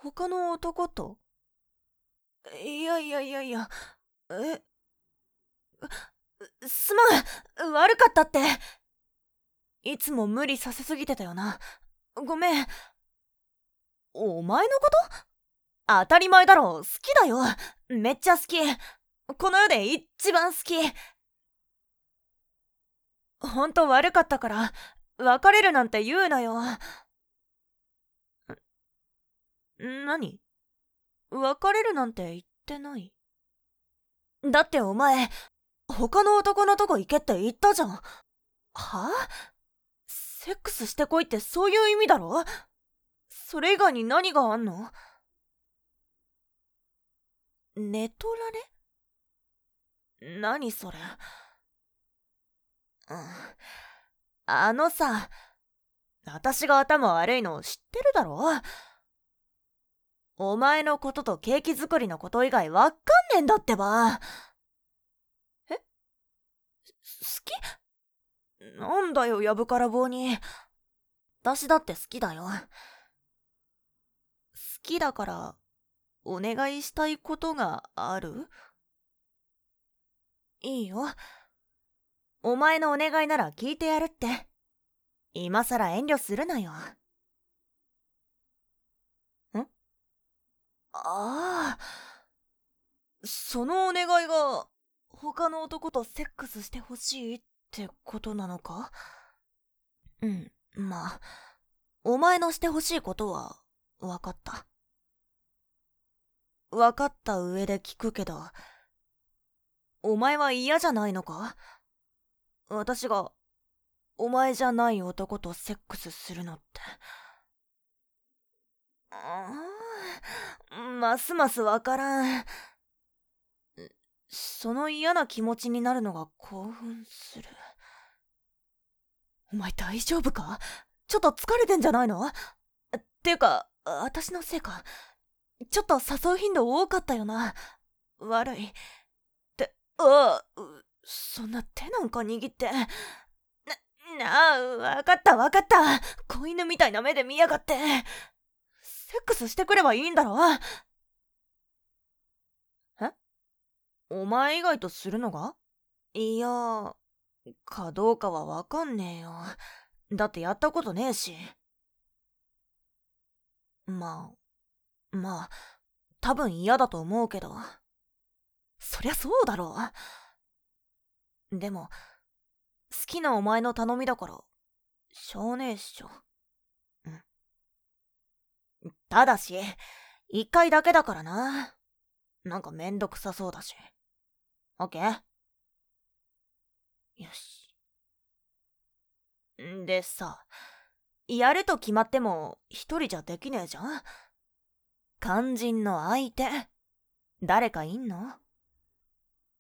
他の男と？いやいやいやいや、え、すまん、悪かったって。いつも無理させすぎてたよな。ごめん。お前のこと？当たり前だろ、好きだよ。めっちゃ好き。この世で一番好き。ほんと悪かったから、別れるなんて言うなよ。何？別れるなんて言ってない。だってお前、他の男のとこ行けって言ったじゃん。はあ？セックスしてこいってそういう意味だろ？それ以外に何があんの？寝取られ？何それ？うん。あのさ、私が頭悪いの知ってるだろ？お前のこととケーキ作りのこと以外わかんねえんだってば。え？好き？なんだよ、やぶから棒に。私だって好きだよ。好きだから、お願いしたいことがある？いいよ。お前のお願いなら聞いてやるって。今さら遠慮するなよ。ああ、そのお願いが、他の男とセックスしてほしいってことなのか？うん、まあ、お前のしてほしいことは、わかった。わかった上で聞くけど、お前は嫌じゃないのか？私が、お前じゃない男とセックスするのって。ますますわからん。その嫌な気持ちになるのが興奮する。お前大丈夫か？ちょっと疲れてんじゃないの？っていうか、私のせいか。ちょっと誘う頻度多かったよな。悪い。そんな手なんか握って。わかったわかった。子犬みたいな目で見やがって。セックスしてくればいいんだろ？え？お前以外とするのが？いや、かどうかはわかんねえよ。だってやったことねえし。まあ、多分嫌だと思うけど。そりゃそうだろう。でも、好きなお前の頼みだから、しょうねえっしょ。うん。ただし、一回だけだからな。なんかめんどくさそうだし。オッケー？よし。でさ、やると決まっても一人じゃできねえじゃん？肝心の相手、誰かいんの？